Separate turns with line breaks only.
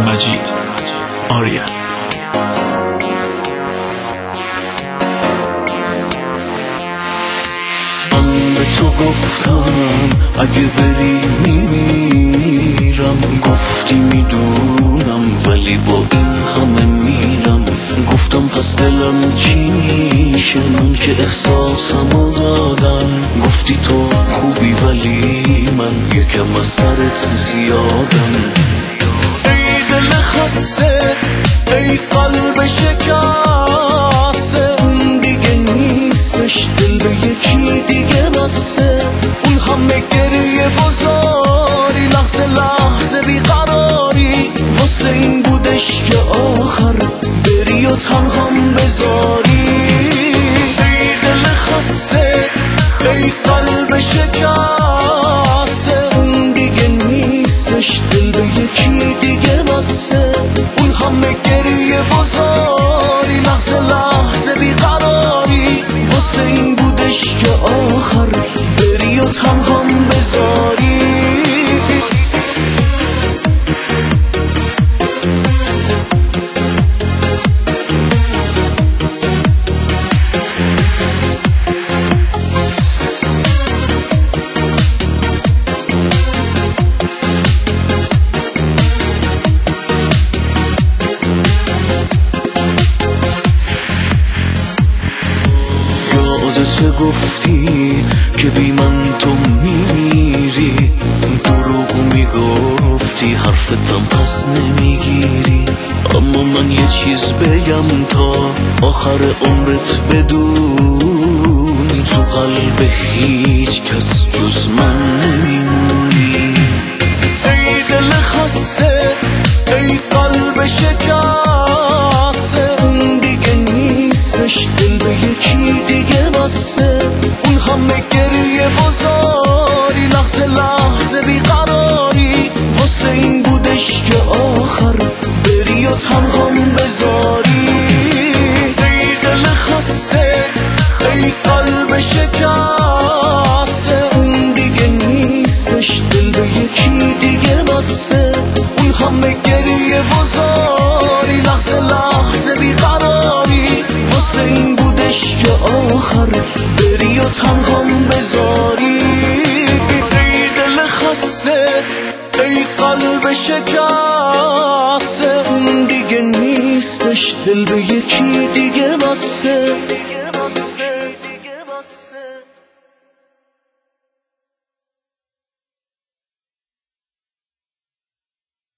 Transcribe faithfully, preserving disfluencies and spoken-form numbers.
مجید آریان.
من به تو گفتم اگه بری میمیرم، گفتی میدونم ولی با این همه میرم. گفتم پس دلم چی میشه من که احساسمو دادم. گفتی تو خوبی ولی من یکم از سرت زیادم. ای دل خسته، ای قلب شکسته، اون دیگه نیستش، دل به یکی دیگه بسته. اون همه گریه و زاری، لحظه لحظه بیقراری، واسه این بودش که آخر بری و تنهام بذاری. ای دل خسته، ای قلب شکسته، اون دیگه نیستش، دل به یکی دیگه بسته. اون همه گریه و زاری، لحظه لحظه بیقراری، واسه این بودش که آخر بری و تنهام بذاری. چه گفتی که بی من تو میمیری، دروغ میگفتی حرفتم پس نمیگیری. اما من یه چیز بگم تا آخر عمرت بدونی، تو قلب هیچ کس جز من نمیمونی. ای دل خسته، ای قلب شکسته، اون دیگه نیستش، دل به یکی دیگه بسته. اون همه گریه و زاری، لحظه لحظه بیقراری، واسه این بودش که آخر بری و تنهام بذاری. ای دل خسته، ای قلب شکسته، اون دیگه نیستش، دل به یکی دیگه بسته. اون همه گریه و زاری، لحظه لحظه بیقراری، واسه این بودش که آخر بری و تنهام بذاری. ای دل خسته، ای قلب شکسته، اون دیگه نیستش، دل به یکی دیگه بسته.